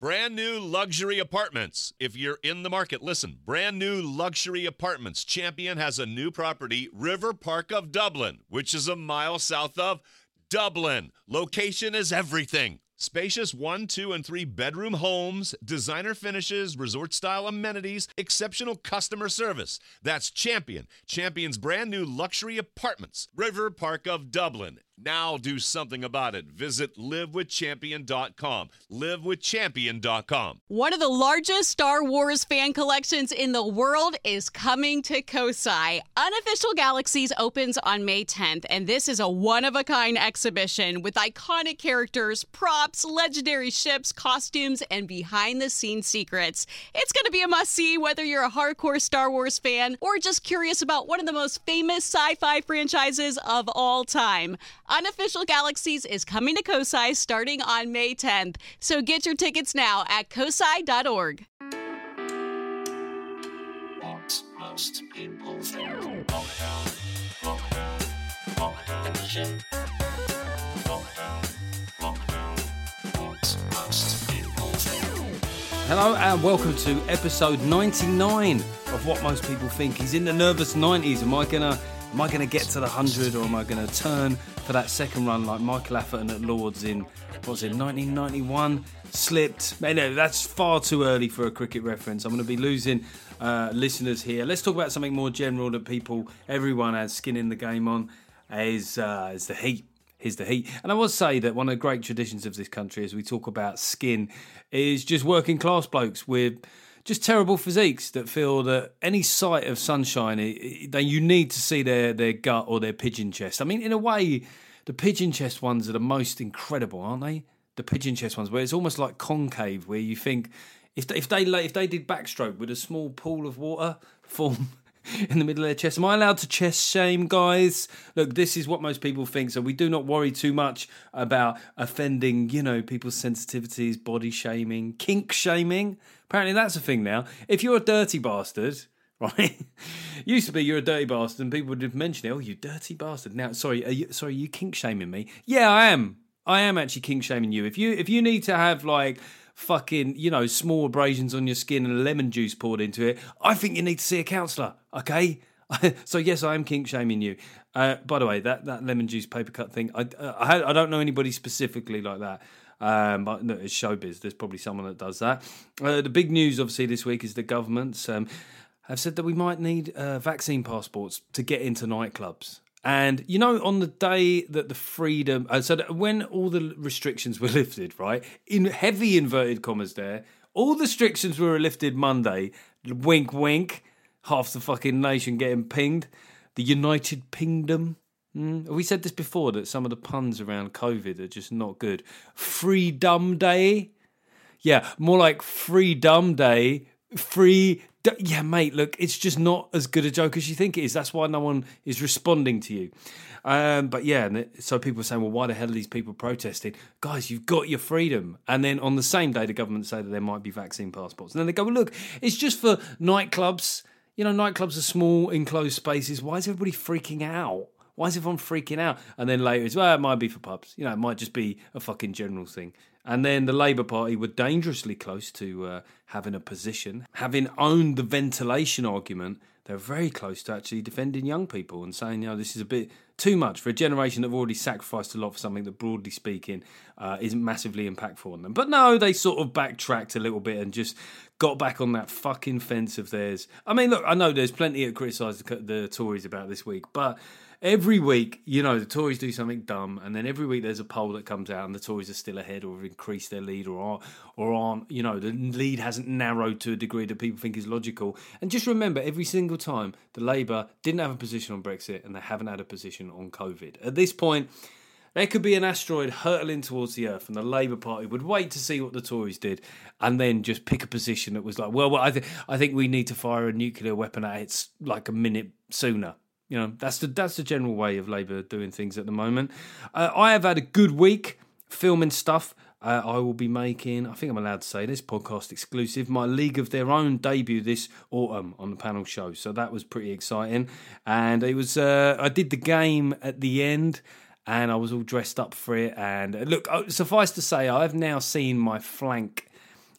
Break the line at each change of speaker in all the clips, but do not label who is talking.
Brand new luxury apartments. If you're in the market, listen. Brand new luxury apartments. Champion has a new property, River Park of Dublin, which is a mile south of Dublin. Location is everything. Spacious 1, 2, and 3 bedroom homes, designer finishes, resort-style amenities, exceptional customer service. That's Champion. Champion's brand new luxury apartments. River Park of Dublin. Now do something about it. Visit livewithchampion.com. Livewithchampion.com.
One of the largest Star Wars fan collections in the world is coming to Kosai. Unofficial Galaxies opens on May 10th, and this is a one-of-a-kind exhibition with iconic characters, props, legendary ships, costumes, and behind-the-scenes secrets. It's going to be a must-see whether you're a hardcore Star Wars fan or just curious about one of the most famous sci-fi franchises of all time. Unofficial Galaxies is coming to Kosai starting on May 10th, so get your tickets now at kosai.org.
What most people think. Lockdown edition. Lockdown. What most people think.
Hello and welcome to episode 99 of What Most People Think. He's in the nervous 90s. Am I gonna get to the 100, or am I gonna turn for that second run like Michael Atherton at Lords in, 1991? Slipped. No, that's far too early for a cricket reference. I'm going to be losing listeners here. Let's talk about something more general that everyone has skin in the game on, is the heat. Here's the heat. And I will say that one of the great traditions of this country, as we talk about skin, is just working class blokes with just terrible physiques that feel that any sight of sunshine, you need to see their gut or their pigeon chest. I mean, in a way, the pigeon chest ones are the most incredible, aren't they? The pigeon chest ones, where it's almost like concave, where you think if they did backstroke, would a small pool of water form in the middle of their chest? Am I allowed to chest shame, guys? Look, this is what most people think, so we do not worry too much about offending, people's sensitivities, body shaming, kink shaming. Apparently that's a thing now. If you're a dirty bastard, right? Used to be you're a dirty bastard and people would have mentioned it. Oh, you dirty bastard. Now, sorry, are you kink shaming me? Yeah, I am. I am actually kink shaming you. If you need to have like fucking, small abrasions on your skin and lemon juice poured into it, I think you need to see a counsellor, okay? So yes, I am kink shaming you. By the way, that lemon juice paper cut thing, I don't know anybody specifically like that. But no, it's showbiz. There's probably someone that does that. The big news, obviously, this week is the governments have said that we might need vaccine passports to get into nightclubs. And, on the day that the freedom... so that when all the restrictions were lifted, right, in heavy inverted commas there, all the restrictions were lifted Monday, wink, wink, half the fucking nation getting pinged, the United Pingdom. We said this before, that some of the puns around COVID are just not good. Freedom Day? Yeah, more like Freedom Day. Yeah, mate, look, it's just not as good a joke as you think it is. That's why no one is responding to you. But yeah, so people are saying, well, why the hell are these people protesting? Guys, you've got your freedom. And then on the same day, the government say that there might be vaccine passports. And then they go, well, look, it's just for nightclubs. Nightclubs are small, enclosed spaces. Why is everybody freaking out? Why is everyone freaking out? And then later it's, well, it might be for pubs. It might just be a fucking general thing. And then the Labour Party were dangerously close to having a position. Having owned the ventilation argument, they're very close to actually defending young people and saying, this is a bit too much for a generation that have already sacrificed a lot for something that, broadly speaking, isn't massively impactful on them. But no, they sort of backtracked a little bit and just got back on that fucking fence of theirs. I mean, look, I know there's plenty to criticise the Tories about this week, but every week, the Tories do something dumb, and then every week there's a poll that comes out and the Tories are still ahead or have increased their lead or aren't, the lead hasn't narrowed to a degree that people think is logical. And just remember, every single time, the Labour didn't have a position on Brexit and they haven't had a position on COVID. At this point, there could be an asteroid hurtling towards the Earth and the Labour Party would wait to see what the Tories did and then just pick a position that was like, well I think we need to fire a nuclear weapon at it like a minute sooner. That's the general way of Labour doing things at the moment. I have had a good week filming stuff. I will be making, I think I'm allowed to say this, podcast exclusive, my League of Their Own debut this autumn on the panel show. So that was pretty exciting. And it was, I did the game at the end and I was all dressed up for it. And look, suffice to say, I've now seen my flank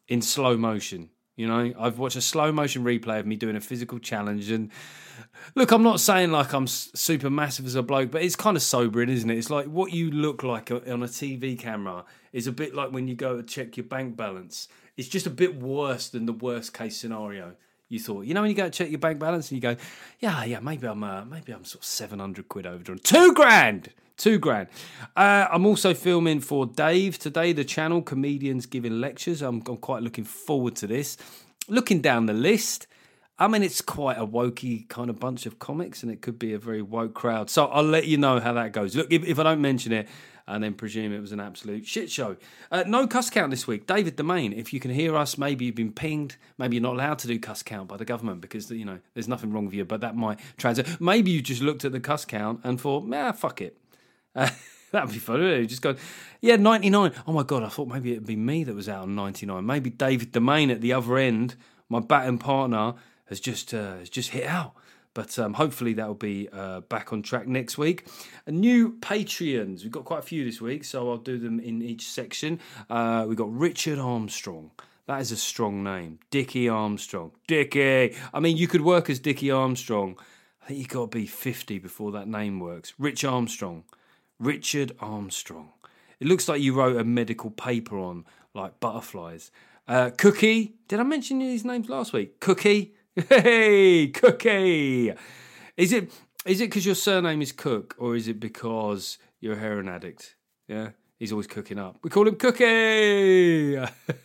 in slow motion. You know, I've watched a slow motion replay of me doing a physical challenge, and look, I'm not saying like I'm super massive as a bloke, but it's kind of sobering, isn't it? It's like what you look like on a TV camera is a bit like when you go to check your bank balance. It's just a bit worse than the worst case scenario. You thought, you know, when you go to check your bank balance and you go, yeah, maybe I'm sort of 700 quid overdrawn. £2,000. I'm also filming for Dave today, the channel, Comedians Giving Lectures. I'm quite looking forward to this. Looking down the list, I mean, it's quite a wokey kind of bunch of comics, and it could be a very woke crowd. So I'll let you know how that goes. Look, if I don't mention it, and then presume it was an absolute shit show. No cuss count this week. David Domain, if you can hear us, maybe you've been pinged. Maybe you're not allowed to do cuss count by the government because, you know, there's nothing wrong with you, but that might translate. Maybe you just looked at the cuss count and thought, fuck it. That'd be fun, wouldn't it? Just go, 99. Oh my God, I thought maybe it'd be me that was out on 99. Maybe David Domain at the other end, my batting partner, has just hit out. But hopefully that will be back on track next week. New Patreons. We've got quite a few this week, so I'll do them in each section. We've got Richard Armstrong. That is a strong name. Dickie Armstrong. Dickie. I mean, you could work as Dickie Armstrong. I think you've got to be 50 before that name works. Rich Armstrong. Richard Armstrong. It looks like you wrote a medical paper on, like, butterflies. Cookie. Did I mention these names last week? Cookie. Hey, Cookie! Is it because your surname is Cook, or is it because you're a heroin addict? Yeah, he's always cooking up. We call him Cookie!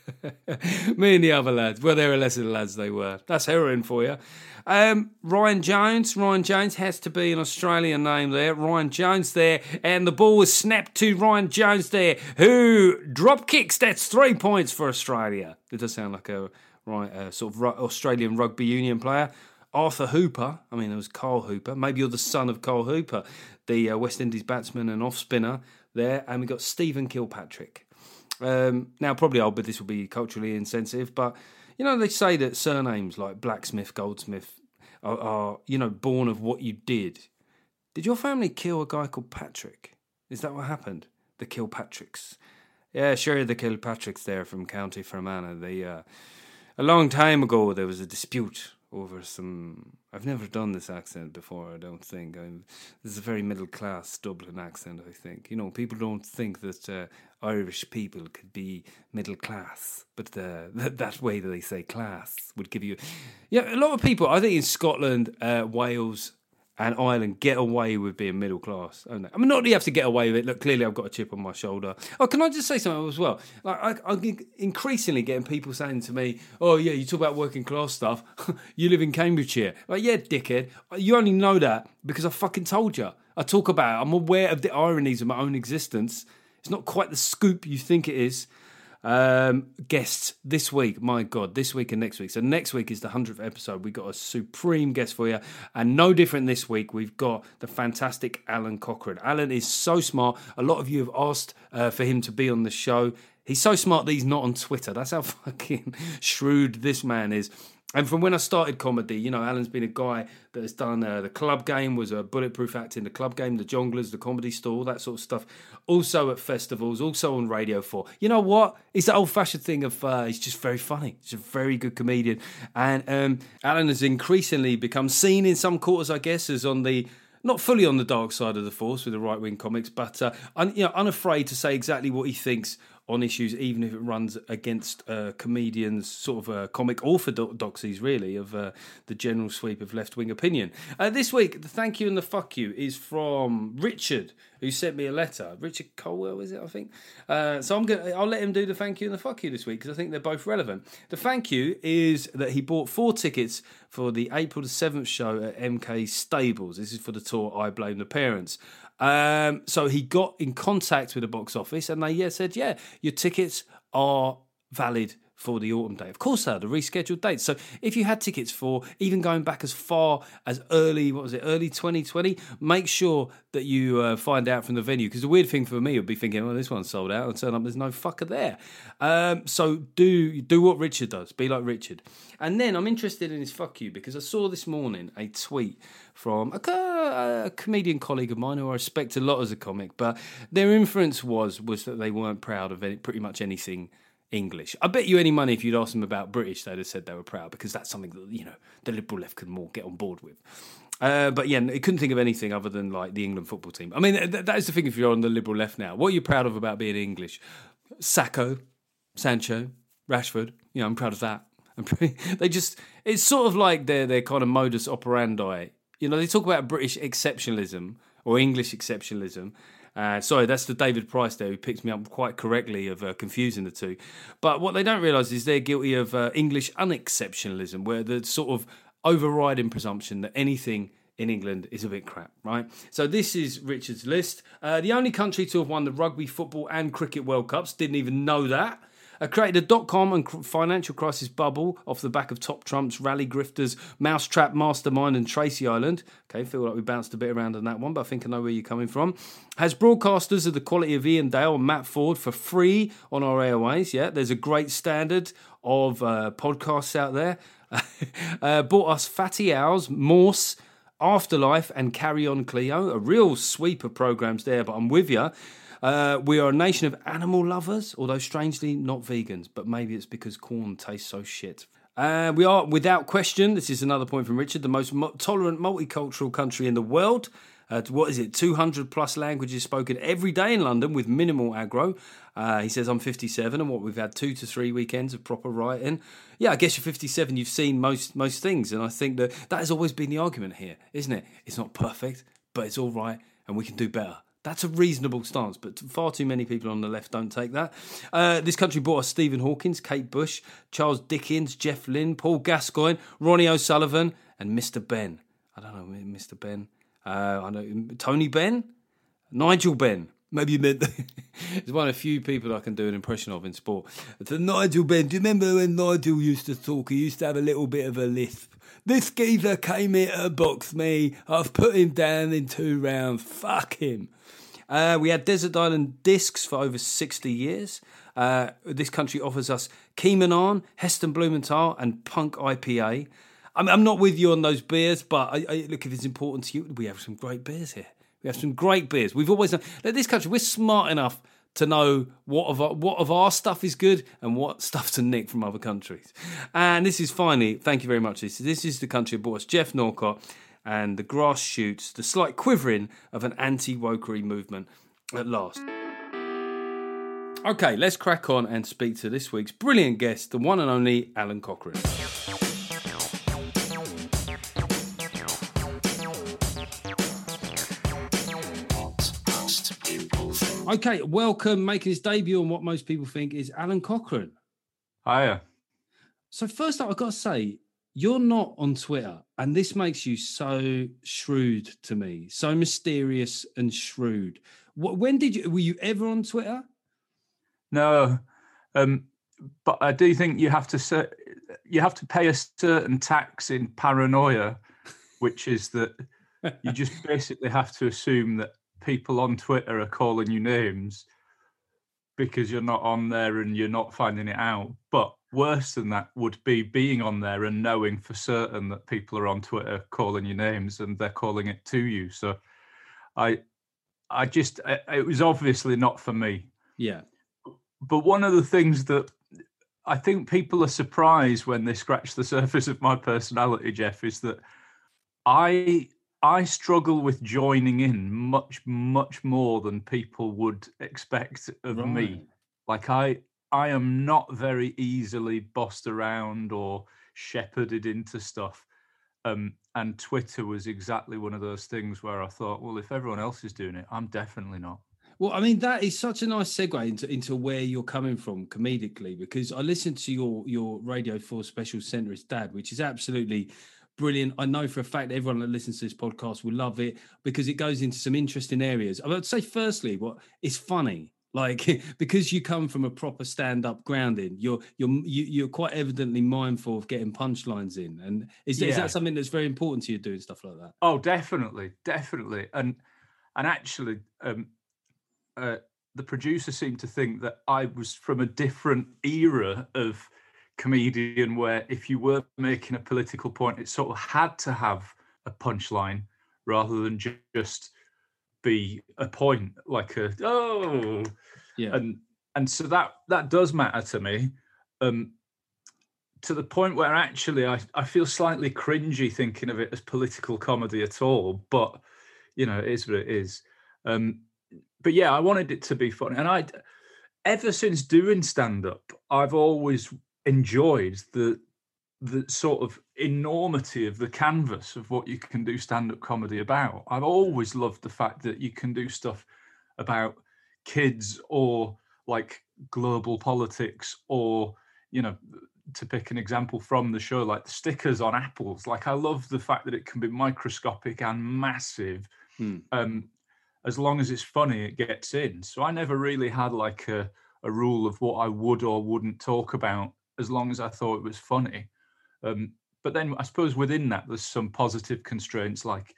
Me and the other lads. Well, they were less of the lads they were. That's heroin for you. Ryan Jones. Ryan Jones has to be an Australian name there. Ryan Jones there. And the ball was snapped to Ryan Jones there, who drop kicks. That's 3 points for Australia. It does sound like a sort of Australian rugby union player. Arthur Hooper, I mean, it was Carl Hooper. Maybe you're the son of Carl Hooper, the West Indies batsman and off-spinner there. And we got Stephen Kilpatrick. Now, probably this will be culturally insensitive, but, you know, they say that surnames like Blacksmith, Goldsmith are, you know, born of what you did. Did your family kill a guy called Patrick? Is that what happened? The Kilpatricks. Yeah, sure, the Kilpatricks there from County Fermanagh. A long time ago, there was a dispute over some... I've never done this accent before, I don't think. This is a very middle-class Dublin accent, I think. You know, people don't think that Irish people could be middle-class, but that way that they say class would give you... Yeah, a lot of people, I think in Scotland, Wales and Ireland get away with being middle class. I mean, not that you have to get away with it. Look, clearly I've got a chip on my shoulder. Oh, can I just say something as well? Like, I'm increasingly getting people saying to me, oh, yeah, you talk about working class stuff. You live in Cambridgeshire. Like, yeah, dickhead. You only know that because I fucking told you. I talk about it. I'm aware of the ironies of my own existence. It's not quite the scoop you think it is. Guests this week, my God, this week and next week. So next week is the 100th episode. We've got a supreme guest for you, and no different this week. We've got the fantastic Alan Cochrane. Alan is so smart. A lot of you have asked for him to be on the show. He's so smart that he's not on Twitter. That's how fucking shrewd this man is. And from when I started comedy, you know, Alan's been a guy that has done the Club Game, was a bulletproof act in the Club Game, the Jongleurs, the Comedy Store, all that sort of stuff. Also at festivals, also on Radio 4. You know what? It's that old-fashioned thing of he's just very funny. He's a very good comedian. And Alan has increasingly become seen in some quarters, I guess, as on the... not fully on the dark side of the force with the right-wing comics, but unafraid to say exactly what he thinks on issues, even if it runs against comedians' sort of comic orthodoxies, really, of the general sweep of left-wing opinion. This week, the thank you and the fuck you is from Richard, who sent me a letter. Richard Colwell, is it, I think? So I'll let him do the thank you and the fuck you this week, because I think they're both relevant. The thank you is that he bought 4 tickets for the April the 7th show at MK Stables. This is for the tour I Blame the Parents. So he got in contact with the box office, and they said, yeah, your tickets are valid for the autumn date. Of course they are, the rescheduled dates. So if you had tickets for even going back as far as early 2020, make sure that you find out from the venue. Because the weird thing for me would be thinking, oh, this one's sold out, and turn up, there's no fucker there. So do what Richard does. Be like Richard. And then I'm interested in his fuck you, because I saw this morning a tweet from a comedian colleague of mine who I respect a lot as a comic, but their inference was that they weren't proud of pretty much anything English. I bet you any money if you'd asked them about British, they'd have said they were proud, because that's something that, you know, the Liberal left could more get on board with. But yeah, it couldn't think of anything other than like the England football team. I mean, that is the thing if you're on the Liberal left now. What are you proud of about being English? Sacco, Sancho, Rashford. You know, I'm proud of that. It's sort of like their kind of modus operandi. You know, they talk about British exceptionalism or English exceptionalism. Sorry, that's the David Price there who picks me up quite correctly of confusing the two. But what they don't realise is they're guilty of English unexceptionalism, where the sort of overriding presumption that anything in England is a bit crap, right? So this is Richard's list. The only country to have won the Rugby, Football and Cricket World Cups, didn't even know that. Created a dot-com and financial crisis bubble off the back of Top Trumps, Rally Grifters, Mousetrap, Mastermind and Tracy Island. Okay, feel like we bounced a bit around on that one, but I think I know where you're coming from. Has broadcasters of the quality of Ian Dale and Matt Ford for free on our airways. Yeah, there's a great standard of podcasts out there. Bought us Fatty Owls, Morse, Afterlife and Carry On Cleo. A real sweep of programmes there, but I'm with you. We are a nation of animal lovers, although strangely not vegans, but maybe it's because corn tastes so shit. We are, without question, this is another point from Richard, the most tolerant multicultural country in the world. 200 plus languages spoken every day in London with minimal aggro. He says, I'm 57 and we've had 2 to 3 weekends of proper writing. Yeah, I guess you're 57, you've seen most things. And I think that has always been the argument here, isn't it? It's not perfect, but it's all right and we can do better. That's a reasonable stance, but far too many people on the left don't take that. This country brought us Stephen Hawkins, Kate Bush, Charles Dickens, Jeff Lynne, Paul Gascoigne, Ronnie O'Sullivan, and Mr. Ben. I don't know, Mr. Ben. I know Tony Benn, Nigel Benn. Maybe you meant it's one of the few people I can do an impression of in sport. It's Nigel Benn. Do you remember when Nigel used to talk? He used to have a little bit of a lisp. This geezer came here to box me. I've put him down in 2 rounds. Fuck him. We had Desert Island Discs for over 60 years. This country offers us Keimanan, Heston Blumenthal and Punk IPA. I'm not with you on those beers, but look, if it's important to you, we have some great beers here. We have some great beers. We've always known that this country, we're smart enough to know what of our stuff is good and what stuff to nick from other countries. And this is finally, thank you very much. This is the country that brought us Jeff Norcott and the grass shoots, the slight quivering of an anti-wokery movement at last. Okay, let's crack on and speak to this week's brilliant guest, the one and only Alan Cochrane. Okay, welcome, making his debut on what most people think is Alan Cochrane.
Hiya.
So first up, I've got to say, you're not on Twitter, and this makes you so shrewd to me, so mysterious and shrewd. Were you ever on Twitter?
No, but I do think you have to pay a certain tax in paranoia, which is that you just basically have to assume that people on Twitter are calling you names because you're not on there and you're not finding it out. But worse than that would be being on there and knowing for certain that people are on Twitter calling you names and they're calling it to you. So it was obviously not for me.
Yeah.
But one of the things that I think people are surprised when they scratch the surface of my personality, Jeff, is that I struggle with joining in much, much more than people would expect of me. Like I am not very easily bossed around or shepherded into stuff. And Twitter was exactly one of those things where I thought, well, if everyone else is doing it, I'm definitely not.
Well, I mean, that is such a nice segue into where you're coming from comedically, because I listened to your Radio 4 special Centrist Dad, which is absolutely brilliant. I know for a fact everyone that listens to this podcast will love it because it goes into some interesting areas. I would say, firstly, it's funny, like because you come from a proper stand-up grounding, you're quite evidently mindful of getting punchlines in. And is that something that's very important to you, doing stuff like that?
Oh, definitely, and actually, the producer seemed to think that I was from a different era of comedian where if you were making a political point, it sort of had to have a punchline rather than just be a point, like and and so that does matter to me, to the point where actually I feel slightly cringy thinking of it as political comedy at all. But it is what it is. But yeah, I wanted it to be funny, and ever since doing stand up, I've always enjoyed the sort of enormity of the canvas of what you can do stand up comedy about. I've always loved the fact that you can do stuff about kids or like global politics, or to pick an example from the show, like the stickers on apples. Like, I love the fact that it can be microscopic and massive. As long as it's funny, it gets in. So I never really had like a rule of what I would or wouldn't talk about, as long as I thought it was funny. But then I suppose within that, there's some positive constraints. Like,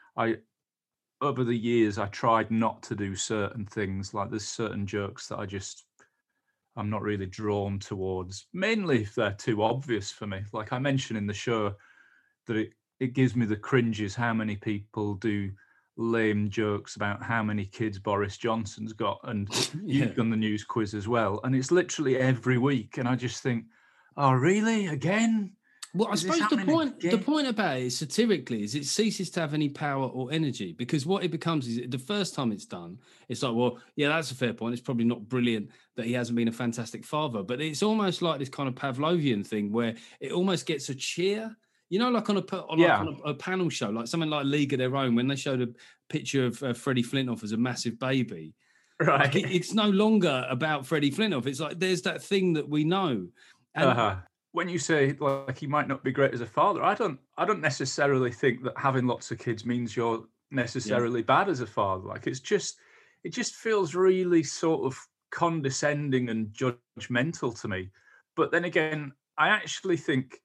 over the years, I tried not to do certain things. Like, there's certain jokes that I'm not really drawn towards, mainly if they're too obvious for me. Like I mentioned in the show, that it gives me the cringes how many people do lame jokes about how many kids Boris Johnson's got, and you've done the news quiz as well, and it's literally every week, and I just think, oh really, again?
Well, I suppose the point about it, satirically, is it ceases to have any power or energy, because what it becomes is, the first time it's done, it's like, well, yeah, that's a fair point. It's probably not brilliant that he hasn't been a fantastic father, but it's almost like this kind of Pavlovian thing where it almost gets a cheer, like on a panel show, like something like League of Their Own, when they showed a picture of Freddie Flintoff as a massive baby. Right. Like it's no longer about Freddie Flintoff. It's like there's that thing that we know. And
when you say like he might not be great as a father, I don't necessarily think that having lots of kids means you're necessarily bad as a father. Like it just feels really sort of condescending and judgmental to me. But then again, I actually think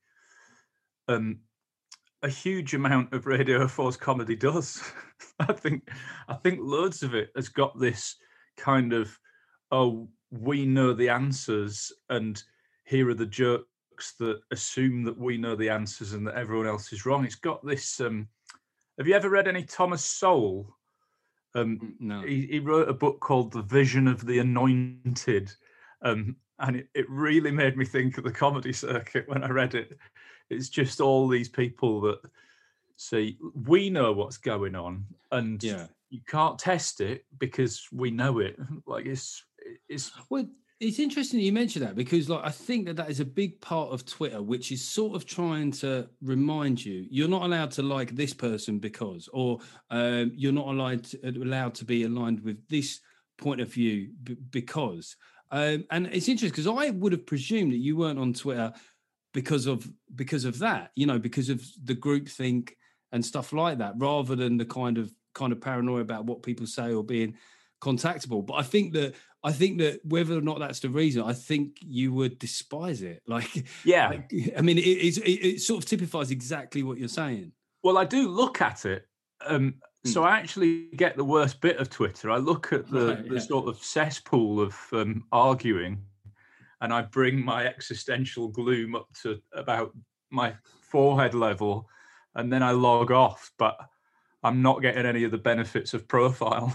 a huge amount of Radio 4's comedy does. I think loads of it has got this kind of, oh, we know the answers, and here are the jokes that assume that we know the answers and that everyone else is wrong. It's got this. Have you ever read any Thomas Sowell?
No.
He wrote a book called The Vision of the Anointed, and it really made me think of the comedy circuit when I read it. It's just all these people that say, we know what's going on, and you can't test it because we know it. Like it's.
Well, it's interesting that you mentioned that, because like I think that is a big part of Twitter, which is sort of trying to remind you you're not allowed to like this person because, or you're not allowed to be aligned with this point of view because. And it's interesting because I would have presumed that you weren't on Twitter because of that, because of the groupthink and stuff like that, rather than the kind of paranoia about what people say or being contactable. But I think that whether or not that's the reason, I think you would despise it. Like,
yeah,
I mean, it sort of typifies exactly what you're saying.
Well, I do look at it. So I actually get the worst bit of Twitter. I look at the sort of cesspool of arguing, and I bring my existential gloom up to about my forehead level, and then I log off. But I'm not getting any of the benefits of profile.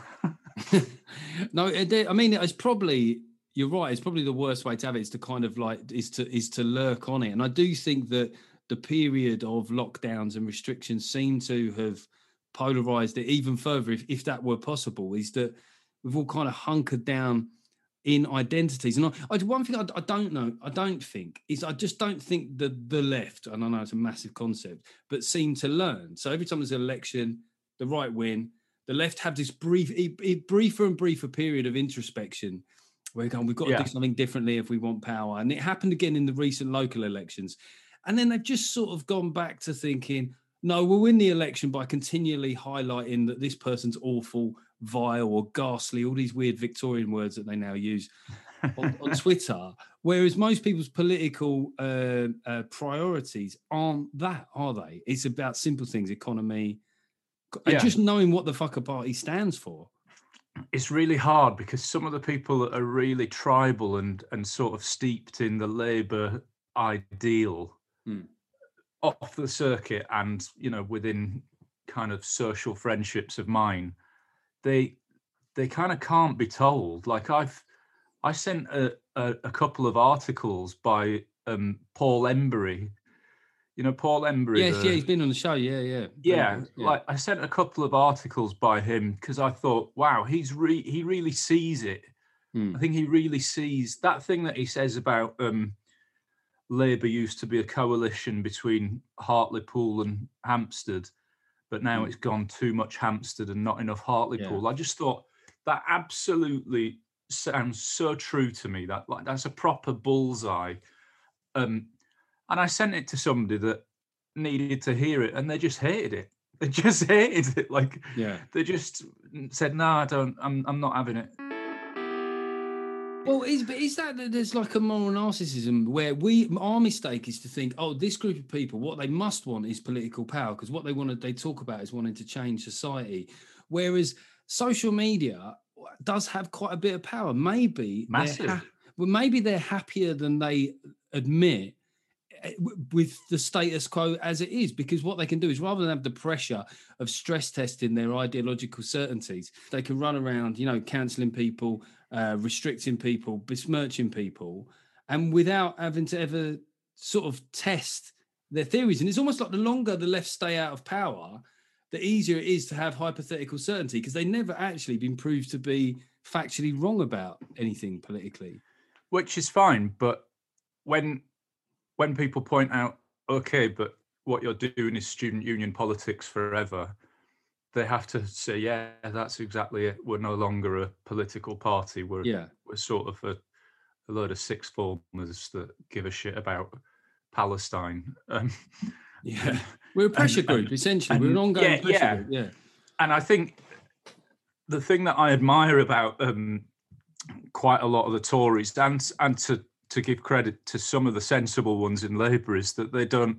No, I mean, it's probably, you're right. It's probably the worst way to have it, is to kind of like is to lurk on it. And I do think that the period of lockdowns and restrictions seem to have polarized it even further, if that were possible. Is that we've all kind of hunkered down in identities. And one thing I don't think is, I just don't think that the left, and I know it's a massive concept, but seem to learn. So every time there's an election, the right win, the left have this briefer and briefer period of introspection where we've got to do something differently if we want power. And it happened again in the recent local elections. And then they've just sort of gone back to thinking, no, we'll win the election by continually highlighting that this person's awful, vile, or ghastly, all these weird Victorian words that they now use on Twitter. Whereas most people's political priorities aren't that, are they? It's about simple things, economy, and just knowing what the fuck a party stands for.
It's really hard because some of the people that are really tribal and sort of steeped in the Labour ideal off the circuit, and within kind of social friendships of mine, they kind of can't be told. Like I've I sent a couple of articles by Paul Embury. You know Paul Embury?
Yes, yeah, he's been on the show. Yeah, yeah.
Yeah,
Very good,
like I sent a couple of articles by him because I thought, wow, he really sees it.
Hmm.
I think he really sees that thing that he says about Labour used to be a coalition between Hartlepool and Hampstead, but now it's gone too much Hampstead and not enough Hartlepool. I just thought that absolutely sounds so true to me. That's a proper bullseye. And I sent it to somebody that needed to hear it, and they just hated it. They just hated it. Like, they just said, "No, I don't. I'm not having it."
Well, is that there's like a moral narcissism where our mistake is to think, oh, this group of people, what they must want is political power, because what they talk about is wanting to change society, whereas social media does have quite a bit of power. Maybe
massive.
Maybe they're happier than they admit with the status quo as it is, because what they can do is, rather than have the pressure of stress testing their ideological certainties, they can run around, cancelling people, restricting people, besmirching people, and without having to ever sort of test their theories. And it's almost like the longer the left stay out of power, the easier it is to have hypothetical certainty, because they've never actually been proved to be factually wrong about anything politically.
Which is fine, but when people point out, okay, but what you're doing is student union politics forever, they have to say, yeah, that's exactly it. We're no longer a political party. We're sort of a load of sixth formers that give a shit about Palestine.
We're a pressure group, essentially. We're an ongoing pressure group. Yeah.
And I think the thing that I admire about quite a lot of the Tories, and to give credit to some of the sensible ones in Labour, is that they don't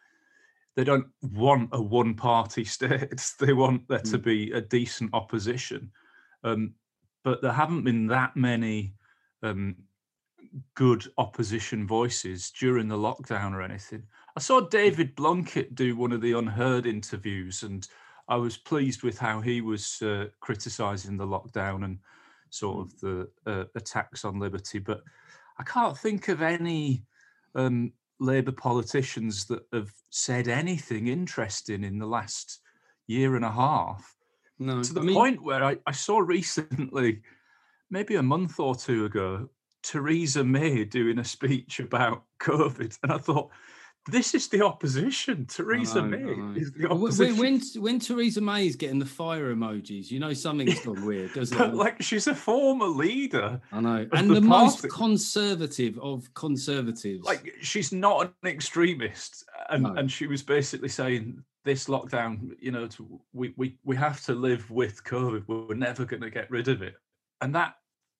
want a one-party state. They want there to be a decent opposition. But there haven't been that many good opposition voices during the lockdown or anything. I saw David Blunkett do one of the Unheard interviews, and I was pleased with how he was criticising the lockdown and sort of the attacks on liberty. But I can't think of any Labour politicians that have said anything interesting in the last year and a half.
No,
to the point where I saw recently, maybe a month or two ago, Theresa May doing a speech about COVID, and I thought, this is the opposition. Theresa May is the opposition.
When Theresa May is getting the fire emojis, something's gone weird, doesn't it?
Like, she's a former leader.
I know. And the most conservative of conservatives.
Like, she's not an extremist. And she was basically saying, this lockdown, we have to live with COVID. We're never going to get rid of it. And that,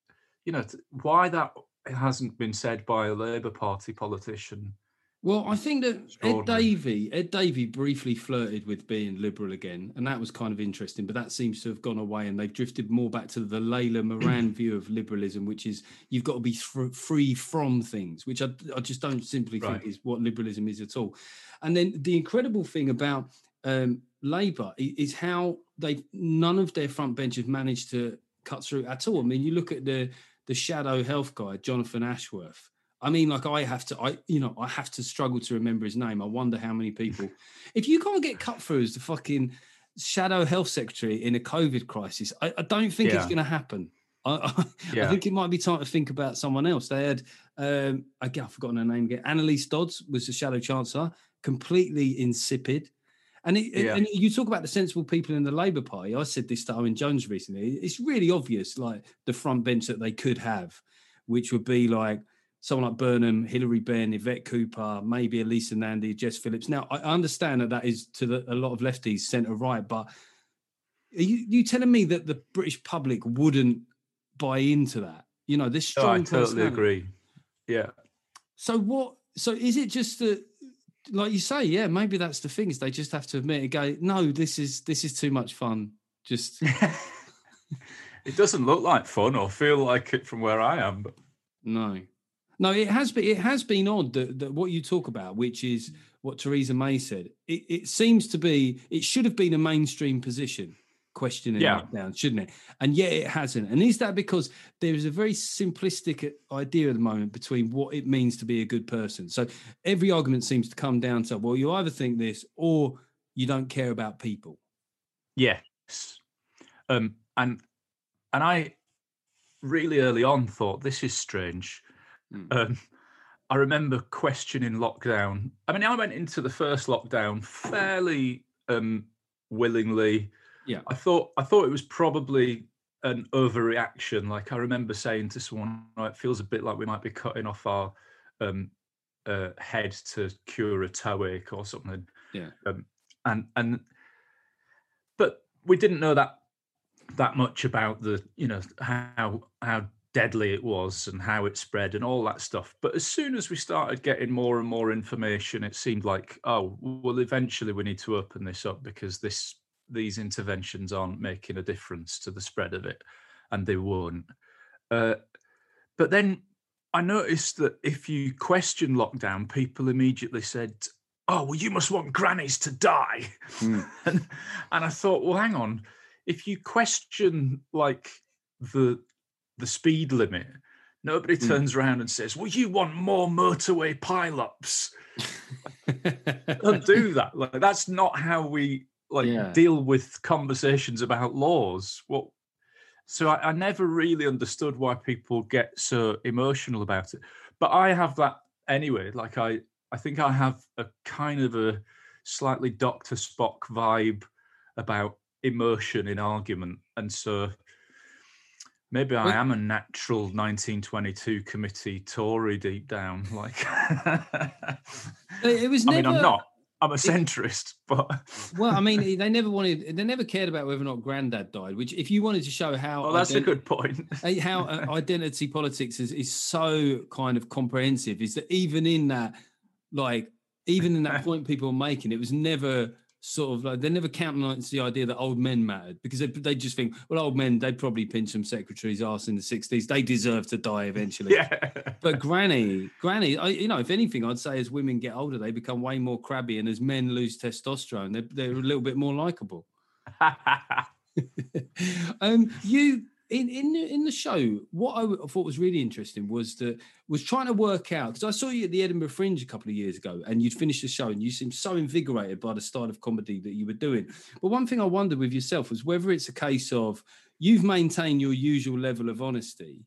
why that hasn't been said by a Labour Party politician.
Well, I think that Ed Davey briefly flirted with being Liberal again, and that was kind of interesting, but that seems to have gone away, and they've drifted more back to the Layla Moran view of liberalism, which is you've got to be free from things, which I just don't simply think is what liberalism is at all. And then the incredible thing about Labour is how none of their front benchers managed to cut through at all. I mean, you look at the shadow health guy, Jonathan Ashworth. I mean, like, I have to struggle to remember his name. I wonder how many people, if you can't get cut through as the fucking shadow health secretary in a COVID crisis, I don't think it's going to happen. I think it might be time to think about someone else. They had, again, I've forgotten her name again. Annalise Dodds was the shadow chancellor, completely insipid. And you talk about the sensible people in the Labour Party. I said this to Owen Jones recently. It's really obvious, like, the front bench that they could have, which would be like someone like Burnham, Hilary Benn, Yvette Cooper, maybe Elisa Nandy, Jess Phillips. Now, I understand that is to a lot of lefties centre-right, but are you telling me that the British public wouldn't buy into that? This strong
I totally agree. Yeah.
So is it just that, like you say, maybe that's the thing, is they just have to admit and go, no, this is too much fun. Just
it doesn't look like fun or feel like it from where I am. But...
No, it has been odd that what you talk about, which is what Theresa May said. It seems to be, it should have been a mainstream position. questioning
Yeah.
lockdown, shouldn't it? And yet it hasn't. And is that because there is a very simplistic idea at the moment between what it means to be a good person? So every argument seems to come down to, well, you either think this or you don't care about people.
Yes. And I really early on thought, this is strange. I remember questioning lockdown. I mean, I went into the first lockdown fairly willingly.
Yeah.
I thought it was probably an overreaction. Like I remember saying to someone, "Oh, it feels a bit like we might be cutting off our head to cure a toe ache or something."
Yeah.
But we didn't know that much about the, how deadly it was and how it spread and all that stuff. But as soon as we started getting more and more information, it seemed like, oh, well, eventually we need to open this up because these interventions aren't making a difference to the spread of it, and they won't. But then I noticed that if you question lockdown, people immediately said, "Oh, well, you must want grannies to die." and I thought, well, hang on. If you question like the speed limit, nobody turns around and says, "Well, you want more motorway pile-ups." Don't do that. Like that's not how we deal with conversations about laws. Well, so I never really understood why people get so emotional about it. But I have that anyway. Like I think I have a kind of a slightly Dr. Spock vibe about emotion in argument, and so maybe I am a natural 1922 committee Tory deep down. Like,
it was.
I mean, I'm not. I'm a centrist, but
well, I mean, they never cared about whether or not Grandad died. Which, if you wanted to show how,
well, that's a good point.
How identity politics is so kind of comprehensive, is that even in that point people are making, it was never sort of like they never countenanced the idea that old men mattered, because they just think, well, old men, they'd probably pinch some secretary's ass in the 60s. They deserve to die eventually.
Yeah.
But granny, if anything, I'd say as women get older, they become way more crabby, and as men lose testosterone, they're a little bit more likable. You in the show, what I thought was really interesting was trying to work out, because I saw you at the Edinburgh Fringe a couple of years ago, and you'd finished the show and you seemed so invigorated by the style of comedy that you were doing. But one thing I wondered with yourself was whether it's a case of you've maintained your usual level of honesty,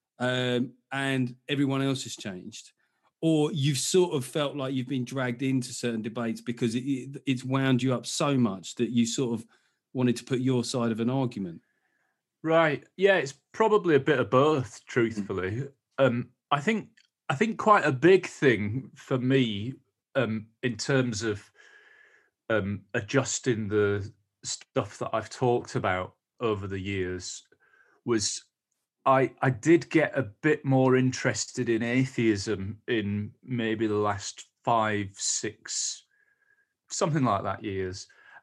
and everyone else has changed, or you've sort of felt like you've been dragged into certain debates because it's wound you up so much that you sort of wanted to put your side of an argument.
Right. Yeah, it's probably a bit of both, truthfully. I think quite a big thing for me, in terms of adjusting the stuff that I've talked about over the years, was I did get a bit more interested in atheism in maybe the last 5, 6, something like that years.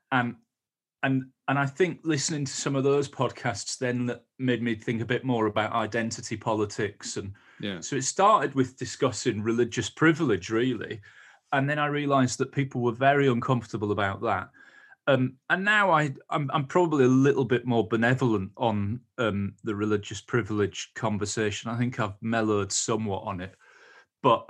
And I think listening to some of those podcasts then that made me think a bit more about identity politics. And so it started with discussing religious privilege, really. And then I realized that people were very uncomfortable about that. And now I'm probably a little bit more benevolent on the religious privilege conversation. I think I've mellowed somewhat on it. But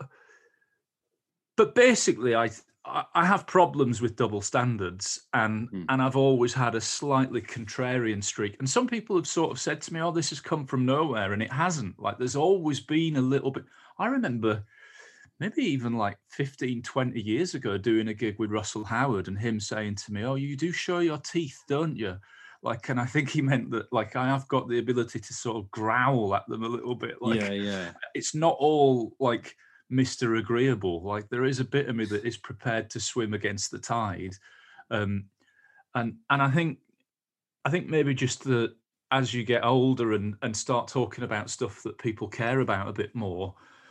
basically, I have problems with double standards, and I've always had a slightly contrarian streak. And some people have sort of said to me, "Oh, this has come from nowhere," and it hasn't. Like, there's always been a little bit. I remember maybe even like 15, 20 years ago doing a gig with Russell Howard and him saying to me, "Oh, you do show your teeth, don't you?" Like, and I think he meant that, like, I have got the ability to sort of growl at them a little bit. Like, it's not all like Mr. Agreeable. Like, there is a bit of me that is prepared to swim against the tide, and I think maybe just that as you get older and start talking about stuff that people care about a bit more,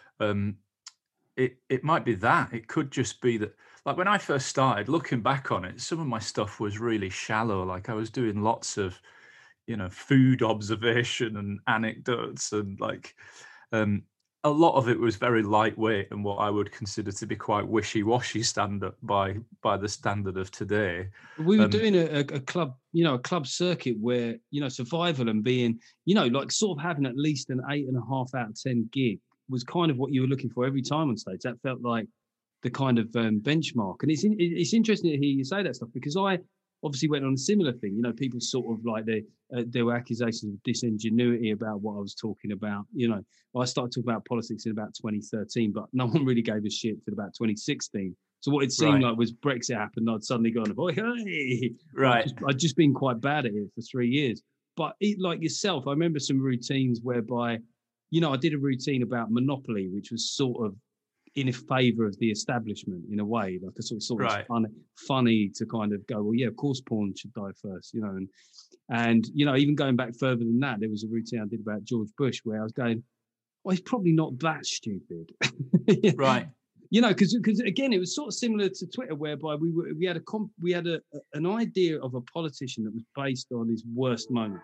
it might be that. It could just be that, like, when I first started, looking back on it, some of my stuff was really shallow. Like, I was doing lots of, food observation and anecdotes, and like, a lot of it was very lightweight and what I would consider to be quite wishy-washy stand-up by the standard of today.
We were doing a club, a club circuit where, survival and being, like sort of having at least an 8.5 out of 10 gig was kind of what you were looking for every time on stage. That felt like the kind of benchmark. And it's interesting to hear you say that stuff, because I obviously went on a similar thing. People sort of like there were accusations of disingenuity about what I was talking about. I started talking about politics in about 2013, but no one really gave a shit till about 2016. So what it seemed like was Brexit happened, I'd suddenly gone, oh, hey.
Right.
I'd just been quite bad at it for 3 years. But like yourself, I remember some routines whereby, I did a routine about Monopoly, which was sort of in favour of the establishment in a way, like a sort of funny to kind of go, well, yeah, of course porn should die first, and even going back further than that, there was a routine I did about George Bush where I was going, well, he's probably not that stupid,
right?
Because again, it was sort of similar to Twitter, whereby we had an idea of a politician that was based on his worst moment.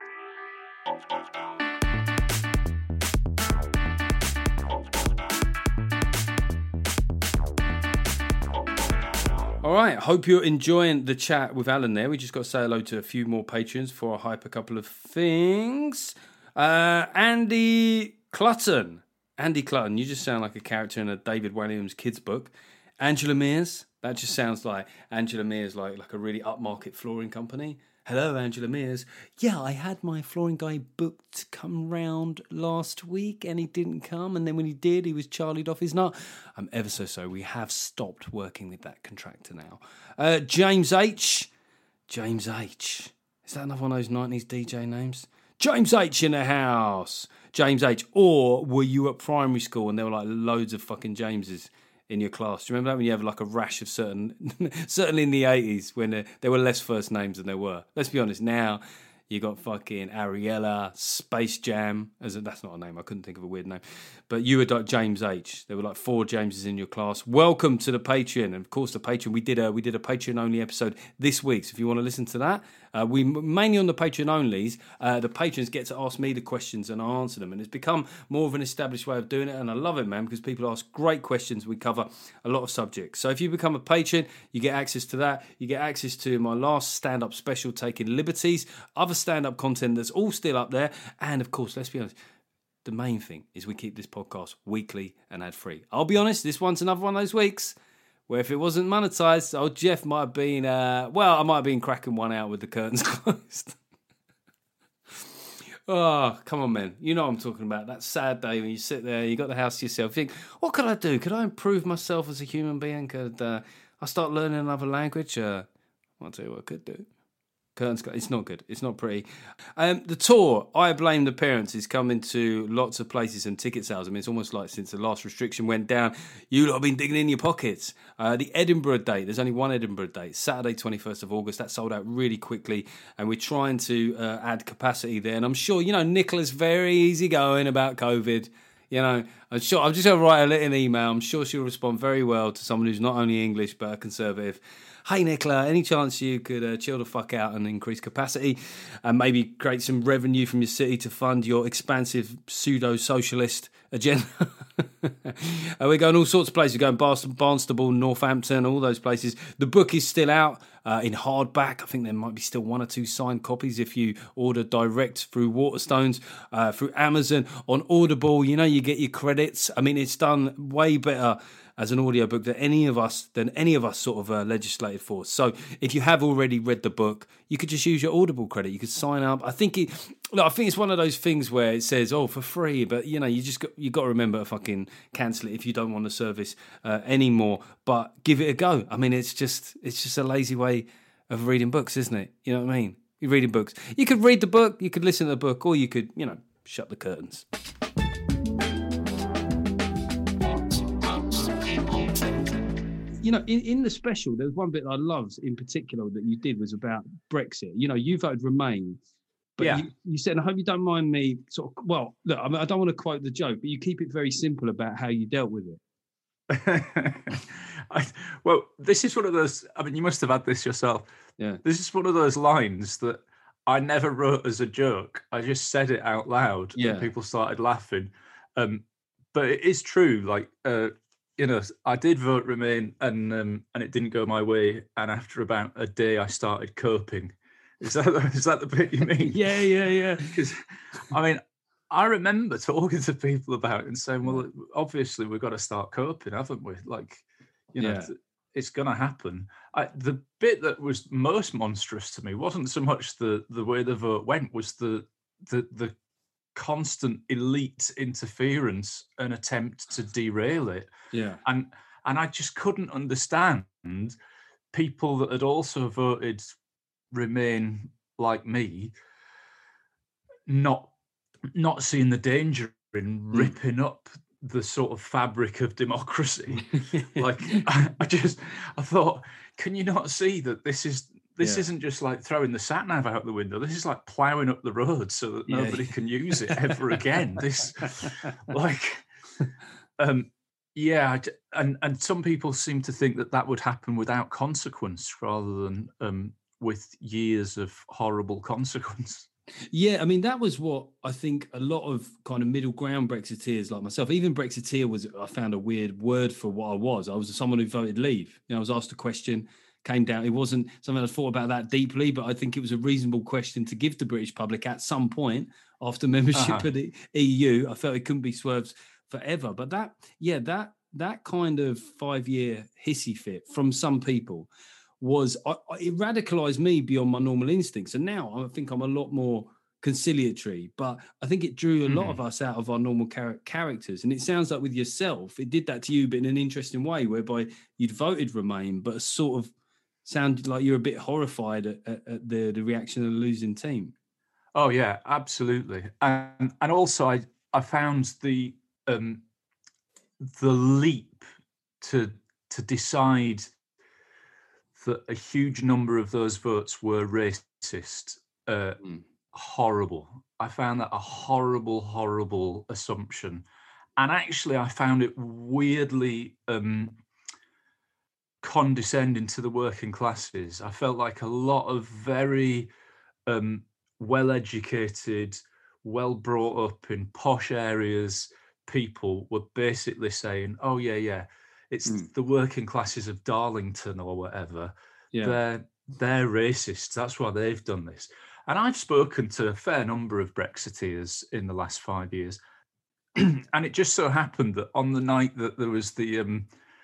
All right, hope you're enjoying the chat with Alan there. We just got to say hello to a few more patrons before I hype a couple of things. Andy Clutton, you just sound like a character in a David Walliams kids book. Angela Mears, that just sounds like Angela Mears, like a really upmarket flooring company. Hello, Angela Mears. Yeah, I had my flooring guy booked to come round last week and he didn't come. And then when he did, he was charlied off his nut. I'm ever so sorry. We have stopped working with that contractor now. James H. Is that another one of those 90s DJ names? James H in the house. James H. Or were you at primary school and there were like loads of fucking Jameses in your class? Do you remember that when you have like a rash of certainly in the 80s when there were less first names than there were? Let's be honest, now you got fucking Ariella, Space Jam. That's not a name, I couldn't think of a weird name. But you were like James H. There were like 4 Jameses in your class. Welcome to the Patreon. And of course the Patreon, we did a Patreon only episode this week. So if you want to listen to that, we mainly on the Patreon onlys, the patrons get to ask me the questions and I answer them. And it's become more of an established way of doing it. And I love it, man, because people ask great questions. We cover a lot of subjects. So if you become a patron, you get access to that. You get access to my last stand-up special, Taking Liberties, other stand-up content that's all still up there. And of course, let's be honest, the main thing is we keep this podcast weekly and ad-free. I'll be honest, this one's another one of those weeks where if it wasn't monetized, old Jeff might have been, I might have been cracking one out with the curtains closed. Oh, come on, man. You know what I'm talking about. That sad day when you sit there, you got the house to yourself. You think, what could I do? Could I improve myself as a human being? Could I start learning another language? I'll tell you what I could do. Curtains, it's not good. It's not pretty. The tour, I Blame the Parents, is coming to lots of places and ticket sales. I mean, it's almost like since the last restriction went down, you lot have been digging in your pockets. The Edinburgh date, there's only one Edinburgh date, Saturday, 21st of August. That sold out really quickly, and we're trying to add capacity there. And I'm sure, Nicola's very easygoing about COVID. I'm sure, I'm just going to write her an email. I'm sure she'll respond very well to someone who's not only English but a conservative. Hey, Nicola, any chance you could chill the fuck out and increase capacity and maybe create some revenue from your city to fund your expansive pseudo-socialist agenda? We're going all sorts of places. We're going Barnstable, Northampton, all those places. The book is still out in hardback. I think there might be still 1 or 2 signed copies if you order direct through Waterstones, through Amazon, on Audible. You get your credits. I mean, it's done way better as an audiobook than any of us sort of legislated for. So if you have already read the book, you could just use your Audible credit. You could sign up. I think it's one of those things where it says, for free, but you got to remember to fucking cancel it if you don't want the service anymore. But give it a go. I mean, it's just a lazy way of reading books, isn't it? You know what I mean? You're reading books. You could read the book, you could listen to the book, or you could, shut the curtains. In the special, there's one bit I loved in particular that you did was about Brexit. You voted Remain, but
yeah.
You said, and I hope you don't mind me sort of, well, look, I don't want to quote the joke, but you keep it very simple about how you dealt with it.
Well, this is one of those, you must have had this yourself.
Yeah.
This is one of those lines that I never wrote as a joke. I just said it out loud and people started laughing. but it is true. Like, I did vote Remain, and it didn't go my way. And after about a day, I started coping. Is that the bit you mean?
Yeah.
Because, I mean, I remember talking to people about it and saying, well, obviously we've got to start coping, haven't we? Like, it's going to happen. The bit that was most monstrous to me wasn't so much the way the vote went, was the constant elite interference and attempt to derail it.
Yeah.
And I just couldn't understand people that had also voted Remain like me, not seeing the danger in ripping up the sort of fabric of democracy. Like, I thought, can you not see that this isn't just like throwing the sat nav out the window? This is like ploughing up the road so that nobody can use it ever again. This, like, and some people seem to think that would happen without consequence rather than with years of horrible consequence.
Yeah, I mean, that was what I think a lot of kind of middle ground Brexiteers like myself, even Brexiteer I found a weird word for what I was. I was someone who voted leave. I was asked a question, came down. It wasn't something I thought about that deeply, but I think it was a reasonable question to give the British public at some point after membership of the EU. I felt it couldn't be swerved forever. But that kind of 5-year hissy fit from some people it radicalized me beyond my normal instincts. And now I think I'm a lot more conciliatory, but I think it drew a lot of us out of our normal characters. And it sounds like with yourself, it did that to you, but in an interesting way, whereby you'd voted Remain, but sort of sounded like you're a bit horrified at the reaction of the losing team.
Oh yeah, absolutely. And also I found the leap to decide that a huge number of those votes were racist, horrible. I found that a horrible, horrible assumption. And actually, I found it weirdly condescending to the working classes. I felt like a lot of very well-educated, well-brought up in posh areas people were basically saying, oh, yeah, it's the working classes of Darlington or whatever. Yeah. They're racists. That's why they've done this. And I've spoken to a fair number of Brexiteers in the last 5 years. And it just so happened that on the night that there was the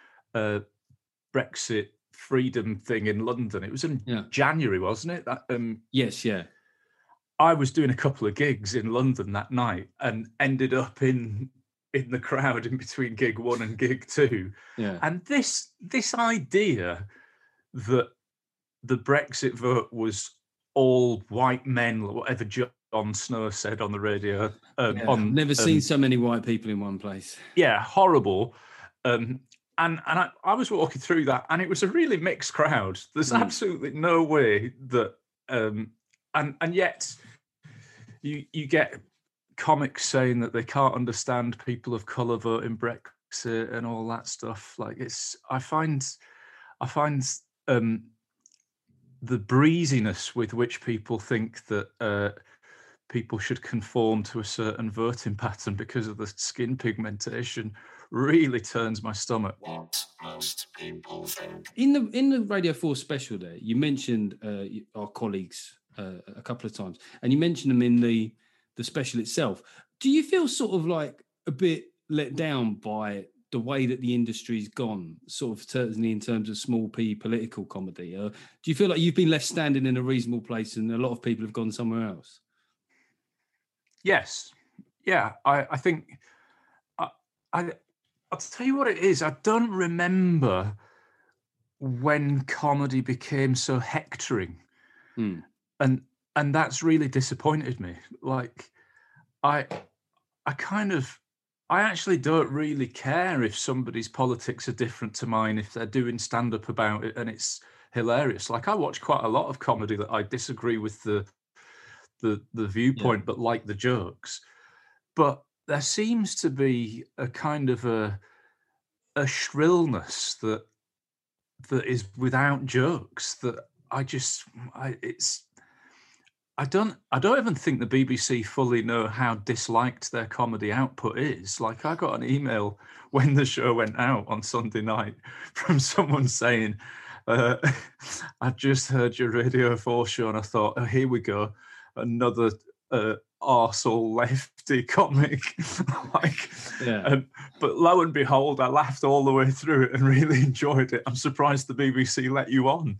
Brexit freedom thing in London, it was in January, wasn't it?
Yes, yeah.
I was doing a couple of gigs in London that night and ended up in the crowd in between gig 1 and gig 2.
Yeah.
And this idea that the Brexit vote was all white men, whatever Jon Snow said on the radio.
Never seen so many white people in one place.
Yeah, horrible. And I was walking through that, and it was a really mixed crowd. There's absolutely no way that, and yet you get comics saying that they can't understand people of colour voting Brexit and all that stuff. Like, I find the breeziness with which people think that people should conform to a certain voting pattern because of the skin pigmentation really turns my stomach.
What most people think.
In the Radio 4 special there, you mentioned our colleagues a couple of times, and you mentioned them in the special itself. Do you feel sort of like a bit let down by the way that the industry's gone, sort of certainly in terms of small P political comedy? Do you feel like you've been left standing in a reasonable place and a lot of people have gone somewhere else?
Yes. Yeah, I think... I'll tell you what it is. I don't remember when comedy became so hectoring. And that's really disappointed me. Like, I actually don't really care if somebody's politics are different to mine, if they're doing stand-up about it and it's hilarious. Like, I watch quite a lot of comedy that I disagree with the viewpoint, but like the jokes. But there seems to be a kind of a shrillness that is without jokes that I don't even think the BBC fully know how disliked their comedy output is. Like, I got an email when the show went out on Sunday night from someone saying, I just heard your Radio 4 show and I thought, oh, here we go, another arsehole lefty comic. But lo and behold, I laughed all the way through it and really enjoyed it. I'm surprised the BBC let you on.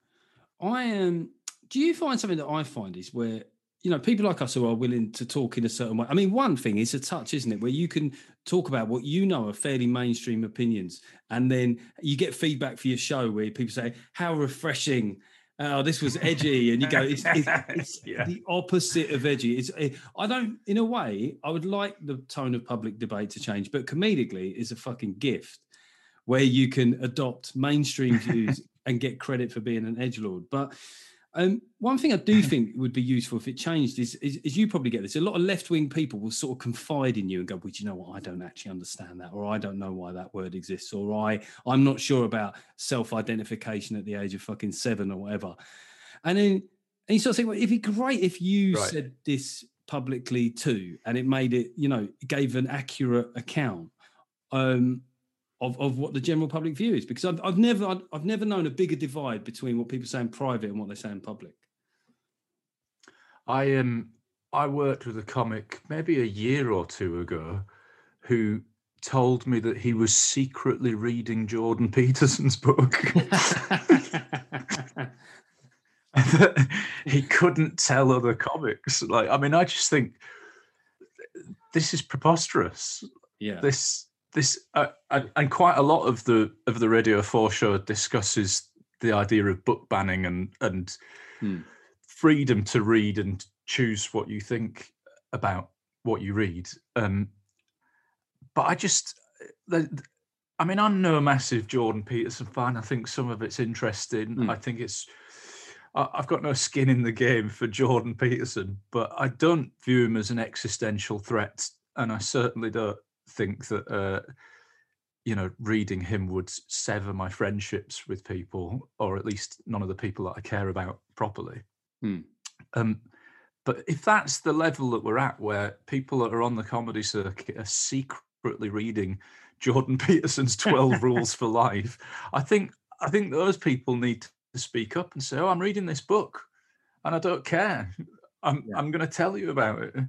Do you find something that I find is where, people like us who are willing to talk in a certain way? I mean, one thing is a touch, isn't it? Where you can talk about what are fairly mainstream opinions, and then you get feedback for your show where people say, how refreshing, oh, this was edgy. And you go, it's the opposite of edgy. In a way, I would like the tone of public debate to change, but comedically is a fucking gift where you can adopt mainstream views and get credit for being an edgelord. But one thing I do think would be useful if it changed is you probably get this. A lot of left-wing people will sort of confide in you and go, well, do you know what? I don't actually understand that, or I don't know why that word exists, or I'm not sure about self-identification at the age of fucking 7 or whatever. And you sort of think, well, it'd be great if you said this publicly too, and it made it, gave an accurate account of what the general public view is, because I've never known a bigger divide between what people say in private and what they say in public.
I worked with a comic maybe a year or two ago who told me that he was secretly reading Jordan Peterson's book. He couldn't tell other comics. I just think this is preposterous.
Yeah.
This and quite a lot of the Radio 4 show discusses the idea of book banning and freedom to read and choose what you think about what you read. But I'm no massive Jordan Peterson fan. I think some of it's interesting. I think I've got no skin in the game for Jordan Peterson, but I don't view him as an existential threat, and I certainly don't think that reading him would sever my friendships with people, or at least none of the people that I care about properly. But if that's the level that we're at, where people that are on the comedy circuit are secretly reading Jordan Peterson's 12 Rules for Life, I think those people need to speak up and say, oh, I'm reading this book and I don't care. I'm going to tell you about it.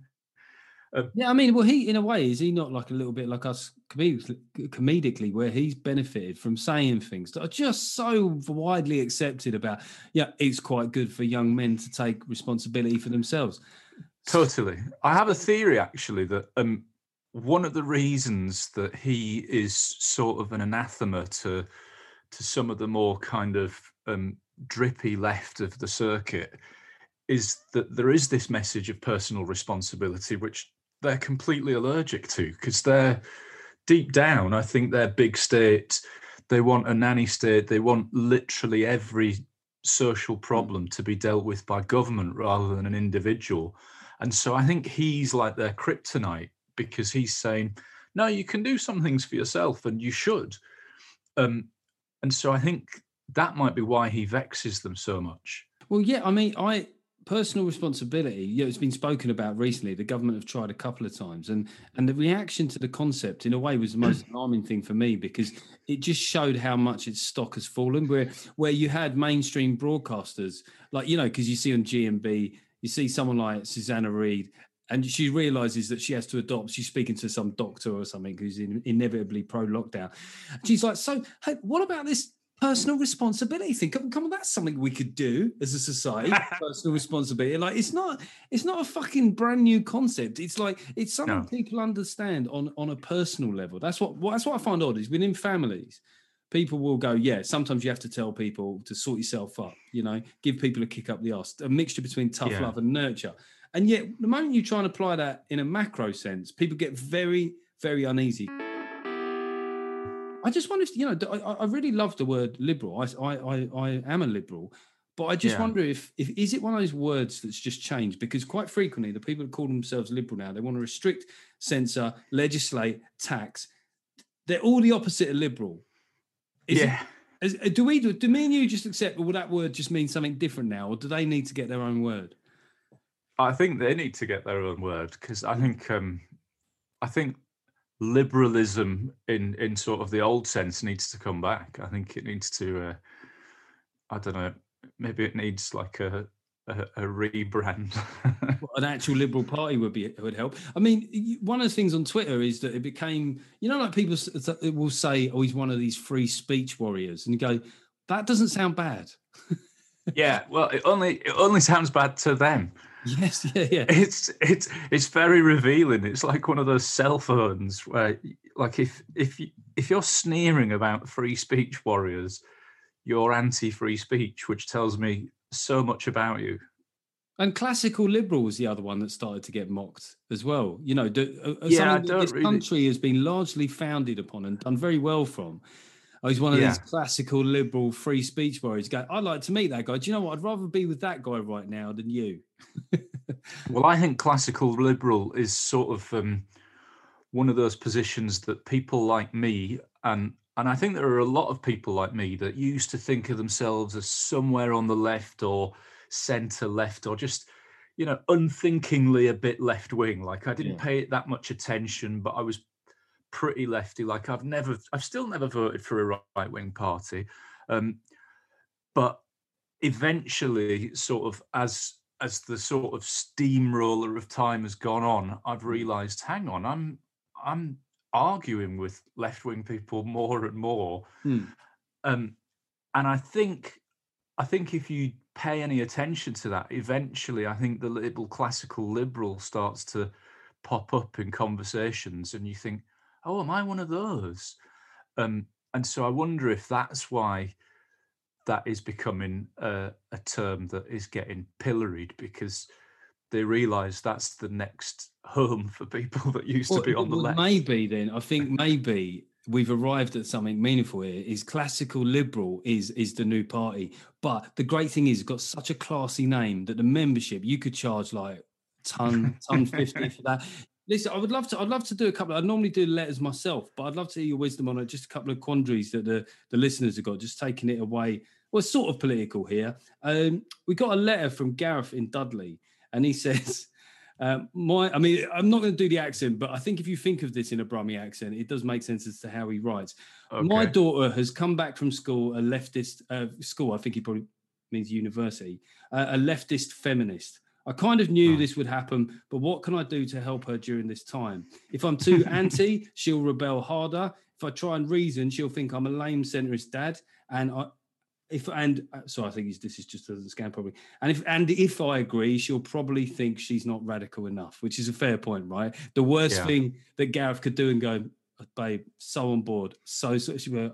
He, in a way, is he not like a little bit like us comedically, where he's benefited from saying things that are just so widely accepted about, it's quite good for young men to take responsibility for themselves.
Totally. I have a theory, actually, that one of the reasons that he is sort of an anathema to some of the more kind of drippy left of the circuit is that there is this message of personal responsibility, which they're completely allergic to, because they're deep down, I think they're big state. They want a nanny state. They want literally every social problem to be dealt with by government rather than an individual. And so I think he's like their kryptonite, because he's saying, no, you can do some things for yourself and you should. And so I think that might be why he vexes them so much.
Well, personal responsibility, it's been spoken about recently. The government have tried a couple of times, and the reaction to the concept, in a way, was the most alarming thing for me, because it just showed how much its stock has fallen. Where you had mainstream broadcasters, because you see on GMB, you see someone like Susanna Reid, and she realizes that she has to adopt. She's speaking to some doctor or something who's inevitably pro-lockdown. She's like, so, hey, what about this personal responsibility thing? Come on, that's something we could do as a society. Personal responsibility, it's not a fucking brand new concept. It's something people understand on a personal level. That's what I find odd is within families, people will go, sometimes you have to tell people to sort yourself up. Give people a kick up the arse, a mixture between tough love and nurture. And yet, the moment you try and apply that in a macro sense, people get very, very uneasy. I just wonder if, I really love the word liberal. I am a liberal, but I just wonder if is it one of those words that's just changed? Because quite frequently, the people that call themselves liberal now, they want to restrict, censor, legislate, tax. They're all the opposite of liberal. Do me and you just accept, well, that word just means something different now, or do they need to get their own word?
I think they need to get their own word, because I think liberalism in sort of the old sense needs to come back. I think it needs to. I don't know. Maybe it needs like a rebrand.
An actual Liberal Party would help. I mean, one of the things on Twitter is that it became, like people will say, "Oh, he's one of these free speech warriors," and you go, "That doesn't sound bad."
Yeah, well, it only sounds bad to them.
Yes, yeah.
It's very revealing. It's like one of those cell phones where, like, if you're sneering about free speech warriors, you're anti-free speech, which tells me so much about you.
And classical liberal was the other one that started to get mocked as well. Something this country has been largely founded upon and done very well from. He's one of these classical liberal free speech warriors. I'd like to meet that guy. Do you know what? I'd rather be with that guy right now than you.
Well, I think classical liberal is sort of one of those positions that people like me, and I think there are a lot of people like me that used to think of themselves as somewhere on the left or centre left, or just, unthinkingly a bit left wing. Like, I didn't pay it that much attention, but I was pretty lefty. Like, I've still never voted for a right wing party, but eventually, sort of as the sort of steamroller of time has gone on, I've realised, hang on, I'm arguing with left wing people more and more, and I think if you pay any attention to that, eventually, I think the classical liberal starts to pop up in conversations, and you think, oh, am I one of those? And so I wonder if that's why that is becoming a term that is getting pilloried, because they realise that's the next home for people that used to be on the left.
Maybe then, I think maybe we've arrived at something meaningful here. Is classical liberal is the new party, but the great thing is it's got such a classy name that the membership, you could charge like ton 50 for that. Listen, I'd love to do a couple. I normally do letters myself, but I'd love to hear your wisdom on it. Just a couple of quandaries that the listeners have got, just taking it away. Well, it's sort of political here. We got a letter from Gareth in Dudley, and he says, I'm not going to do the accent, but I think if you think of this in a Brummie accent, it does make sense as to how he writes. Okay. My daughter has come back from school, a leftist school, I think he probably means university, a leftist feminist. I kind of knew this would happen, but what can I do to help her during this time? If I'm too anti, she'll rebel harder. If I try and reason, she'll think I'm a lame centrist dad. This is just a scam probably. And if I agree, she'll probably think she's not radical enough, which is a fair point, right? The worst thing that Gareth could do and go, babe, so on board, so she went,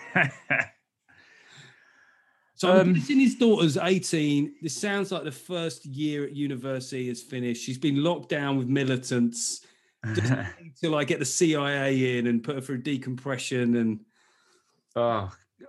So I'm guessing his daughter's 18. This sounds like the first year at university is finished. She's been locked down with militants till I get the CIA in and put her through decompression. And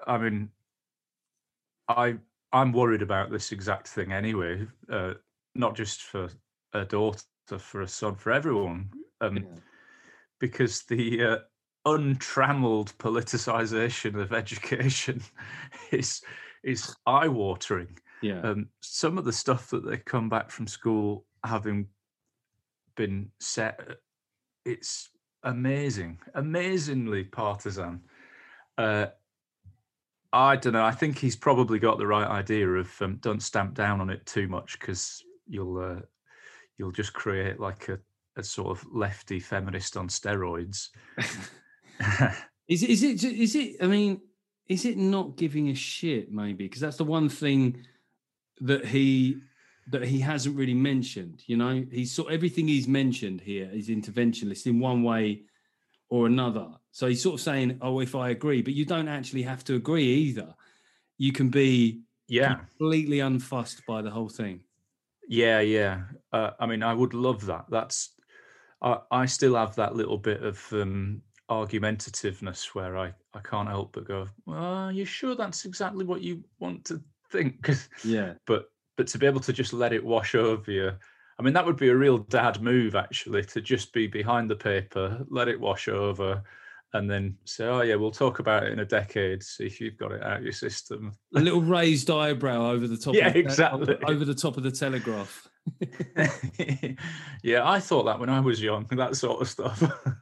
I'm worried about this exact thing anyway. Not just for a daughter, for a son, for everyone, because the untrammeled politicization of education is eye-watering. Some of the stuff that they come back from school having been set, it's amazingly partisan. I don't know. I think he's probably got the right idea of don't stamp down on it too much, because you'll just create like a sort of lefty feminist on steroids.
Is it? I mean, is it not giving a shit? Maybe because that's the one thing that he hasn't really mentioned. Everything he's mentioned here is interventionist in one way or another. So he's sort of saying, "Oh, if I agree," but you don't actually have to agree either. You can be completely unfussed by the whole thing. Yeah.
I mean, I would love that. I still have that little bit of argumentativeness where I can't help but go, well, are you sure that's exactly what you want to think? But to be able to just let it wash over you, I mean, that would be a real dad move, actually, to just be behind the paper, let it wash over, and then say, oh, yeah, we'll talk about it in a decade, see if you've got it out of your system.
A little raised eyebrow over the top.
Exactly.
Over the top of the Telegraph.
Yeah, I thought that when I was young, that sort of stuff.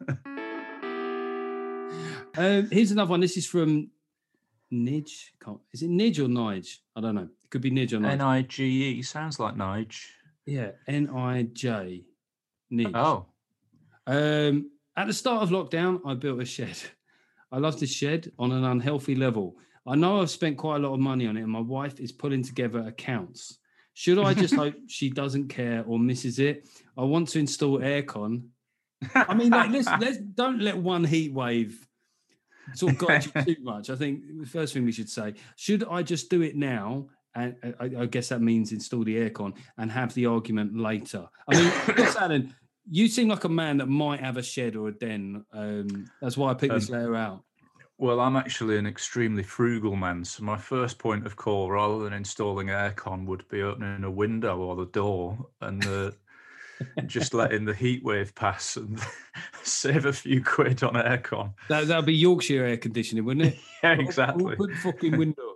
Here's another one. This is from Nige. Is it Nige or Nige? I don't know. It could be Nige or Nige.
Nige sounds like Nige.
Yeah, Nij. Nige.
Oh.
At the start of lockdown, I built a shed. I love this shed on an unhealthy level. I know I've spent quite a lot of money on it, and my wife is pulling together accounts. Should I just hope she doesn't care or misses it? I want to install aircon. I mean, like, let's don't let one heat wave sort of guide you too much. I think the first thing we should say, should I just do it now? And I guess that means install the aircon and have the argument later. I mean, Alan, you seem like a man that might have a shed or a den. That's why I picked this letter out.
Well, I'm actually an extremely frugal man, so my first point of call, rather than installing aircon, would be opening a window or the door and just letting the heat wave pass and save a few quid on aircon.
That'd be Yorkshire air conditioning, wouldn't it?
Yeah, exactly.
Open fucking window.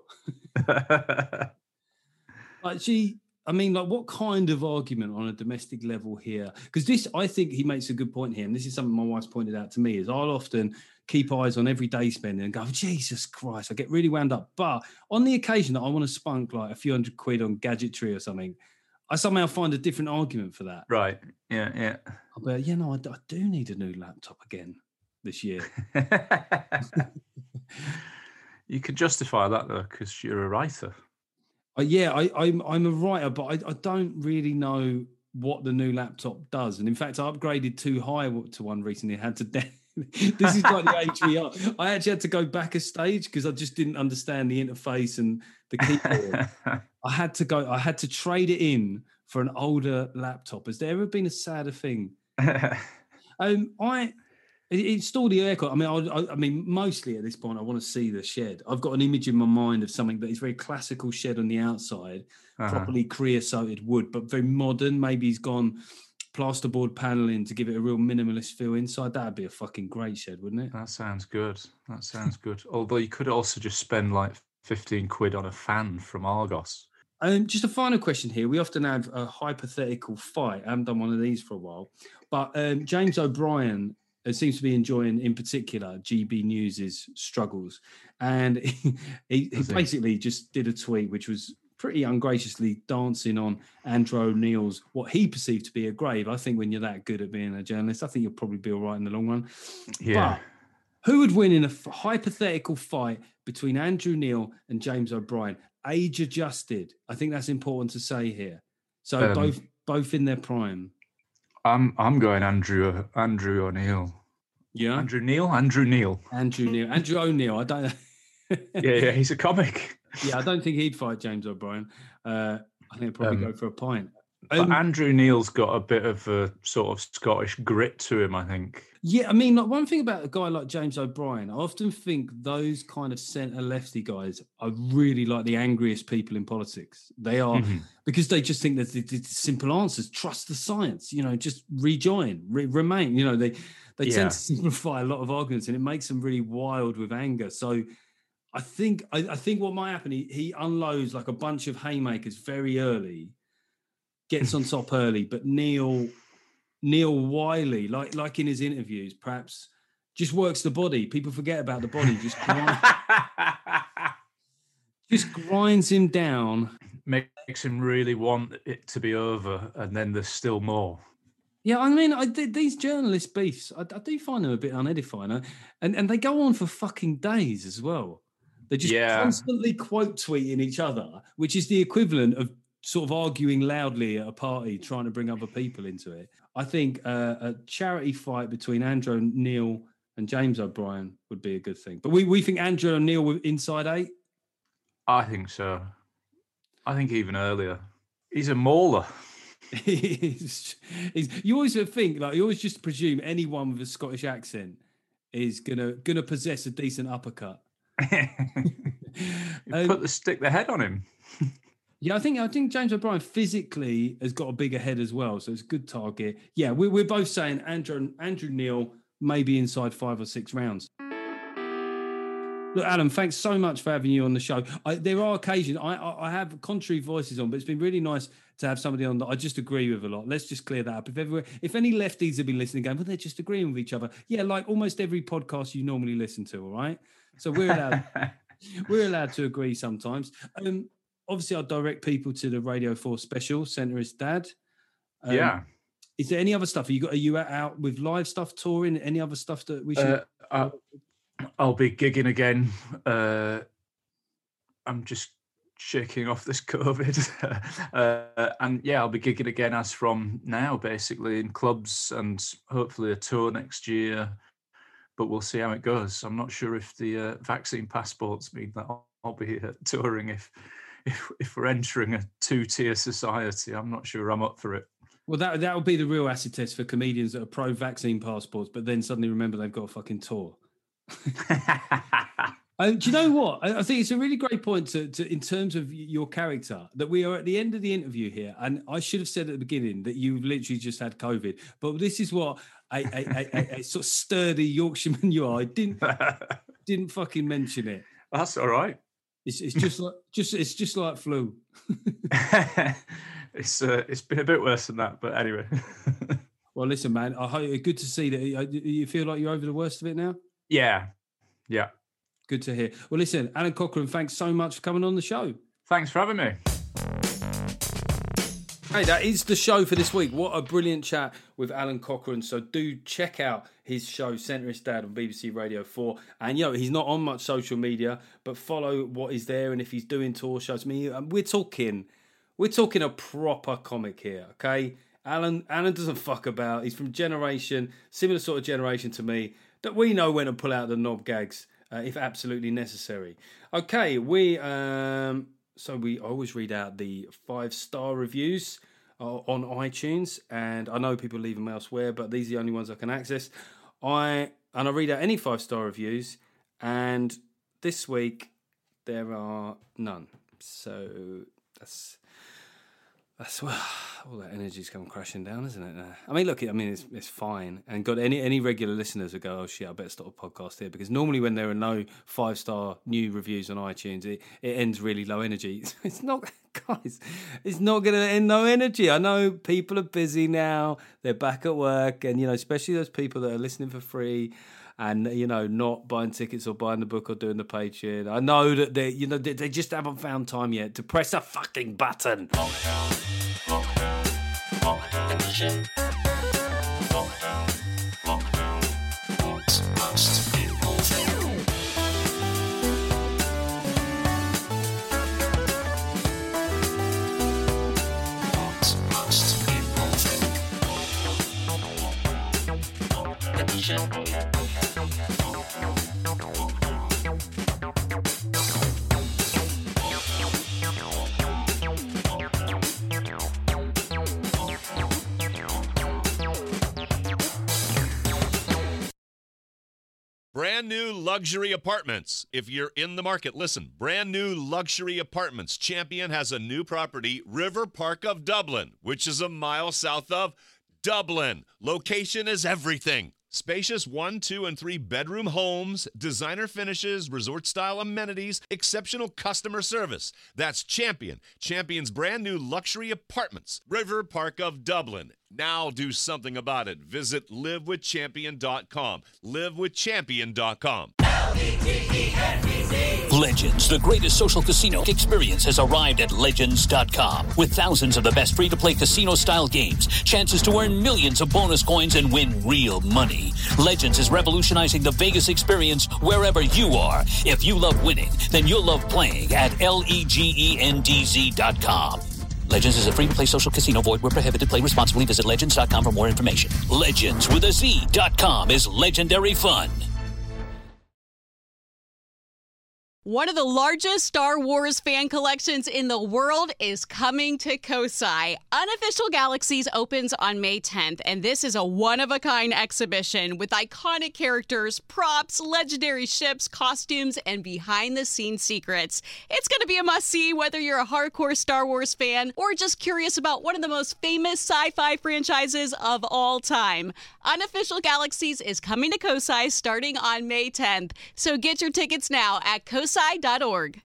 I mean, like, what kind of argument on a domestic level here? Because this, I think he makes a good point here, and this is something my wife's pointed out to me, is I'll often keep eyes on everyday spending and go, oh, Jesus Christ, I get really wound up. But on the occasion that I want to spunk like a few £100 on gadgetry or something, I somehow find a different argument for that.
Right, yeah.
I'll be like, I do need a new laptop again this year.
You could justify that, though, because you're a writer.
I'm a writer, but I don't really know what the new laptop does. And in fact, I upgraded too high to one recently. I had to. This is like the age we are. I actually had to go back a stage because I just didn't understand the interface and the keyboard. I had to trade it in for an older laptop. Has there ever been a sadder thing? I installed the aircon. I mean, mostly at this point, I want to see the shed. I've got an image in my mind of something that is very classical shed on the outside, properly creosoted wood, but very modern. Maybe he's gone plasterboard paneling to give it a real minimalist feel inside. That'd be a fucking great shed, wouldn't it?
That sounds good. Although you could also just spend like 15 quid on a fan from Argos.
Just a final question here. We often have a hypothetical fight. I haven't done one of these for a while, but James O'Brien seems to be enjoying, in particular, GB News's struggles, and he basically just did a tweet which was pretty ungraciously dancing on Andrew O'Neill's what he perceived to be a grave. I think when you're that good at being a journalist, I think you'll probably be all right in the long run.
Yeah.
But who would win in a hypothetical fight between Andrew Neil and James O'Brien? Age adjusted. I think that's important to say here. So both in their prime.
I'm going Andrew O'Neill.
Yeah.
Andrew Neil.
Andrew O'Neill. I don't know.
yeah, he's a comic.
Yeah, I don't think he'd fight James O'Brien. I think he'd probably go for a pint.
But Andrew Neil's got a bit of a sort of Scottish grit to him, I think.
Yeah, I mean, like, one thing about a guy like James O'Brien, I often think those kind of centre-lefty guys are really like the angriest people in politics. They are, because they just think that the simple answers, trust the science, just rejoin, remain. They tend to simplify a lot of arguments, and it makes them really wild with anger. So I think what might happen, he unloads like a bunch of haymakers very early, gets on top early, but Neil Wiley, like in his interviews, perhaps just works the body. People forget about the body. Just grinds him down.
Makes him really want it to be over, and then there's still more.
Yeah, I mean, these journalist beefs, I do find them a bit unedifying. And they go on for fucking days as well. They're just constantly quote tweeting each other, which is the equivalent of sort of arguing loudly at a party, trying to bring other people into it. I think a charity fight between Andrew O'Neill and James O'Brien would be a good thing. But we think Andrew O'Neill with inside 8?
I think so. I think even earlier. He's a mauler.
You always think, like, you always just presume anyone with a Scottish accent is gonna possess a decent uppercut.
Put the head on him.
Yeah, I think James O'Brien physically has got a bigger head as well, so it's a good target. Yeah, we're both saying Andrew Neil maybe inside 5 or 6 rounds. Look, Alan, thanks so much for having you on the show. There are occasions I have contrary voices on, but it's been really nice to have somebody on that I just agree with a lot. Let's just clear that up. If any lefties have been listening, going, well, they're just agreeing with each other. Yeah, like almost every podcast you normally listen to, all right? So we're allowed to agree sometimes. Obviously, I'll direct people to the Radio 4 special, Centrist Dad.
Yeah.
Is there any other stuff? Are you out with live stuff, touring? Any other stuff that we should...
I'll be gigging again. I'm just shaking off this COVID. And yeah, I'll be gigging again as from now, basically, in clubs and hopefully a tour next year. But we'll see how it goes. I'm not sure if the vaccine passports mean that I'll be touring if we're entering a two-tier society. I'm not sure I'm up for it.
Well, that would be the real acid test for comedians that are pro-vaccine passports, but then suddenly remember they've got a fucking tour. Do you know what? I think it's a really great point to in terms of your character, that we are at the end of the interview here, and I should have said at the beginning that you literally just had COVID, but this is what a sort of sturdy Yorkshireman you are. I didn't fucking mention it.
That's all right.
It's just like flu.
It's been a bit worse than that, but anyway.
Well, listen, man. I hope it's good to see that you feel like you're over the worst of it now.
Yeah.
Good to hear. Well, listen, Alan Cochrane, thanks so much for coming on the show.
Thanks for having me.
Hey, that is the show for this week. What a brilliant chat with Alan Cochrane. So do check out his show, Centrist Dad, on BBC Radio 4. And, he's not on much social media, but follow what is there. And if he's doing tour shows, we're talking a proper comic here, okay? Alan doesn't fuck about. He's from similar sort of generation to me, that we know when to pull out the knob gags if absolutely necessary. Okay, we always read out the 5-star reviews on iTunes, and I know people leave them elsewhere, but these are the only ones I can access. I read out any 5-star reviews, and this week there are none. So that's all that energy's come crashing down, isn't it? I mean, look, it's fine. And got any regular listeners who go, oh shit, I better start a podcast here, because normally when there are no 5-star new reviews on iTunes, it ends really low energy. It's not, guys. It's not going to end no energy. I know people are busy now. They're back at work, and especially those people that are listening for free. And not buying tickets or buying the book or doing the paid shit. I know that they just haven't found time yet to press a fucking button.
Lockdown edition. Lockdown. What most people think. What most people think. Lockdown edition.
Brand new luxury apartments. If you're in the market, listen. Brand new luxury apartments. Champion has a new property, River Park of Dublin, which is a mile south of Dublin. Location is everything. Spacious 1, 2, and 3 bedroom homes, designer finishes, resort-style amenities, exceptional customer service. That's Champion. Champion's brand new luxury apartments, River Park of Dublin. Now do something about it. Visit livewithchampion.com. Livewithchampion.com.
Legends, the greatest social casino experience, has arrived at Legends.com. With thousands of the best free-to-play casino-style games, chances to earn millions of bonus coins and win real money. Legends is revolutionizing the Vegas experience wherever you are. If you love winning, then you'll love playing at LEGENDZ.com. Legends is a free-to-play social casino. Void where prohibited. Play responsibly. Visit Legends.com for more information. Legends with a Z.com is legendary fun.
One of the largest Star Wars fan collections in the world is coming to Kosai. Unofficial Galaxies opens on May 10th, and this is a one-of-a-kind exhibition with iconic characters, props, legendary ships, costumes, and behind-the-scenes secrets. It's going to be a must-see whether you're a hardcore Star Wars fan or just curious about one of the most famous sci-fi franchises of all time. Unofficial Galaxies is coming to Kosai starting on May 10th, so get your tickets now at kosai.org.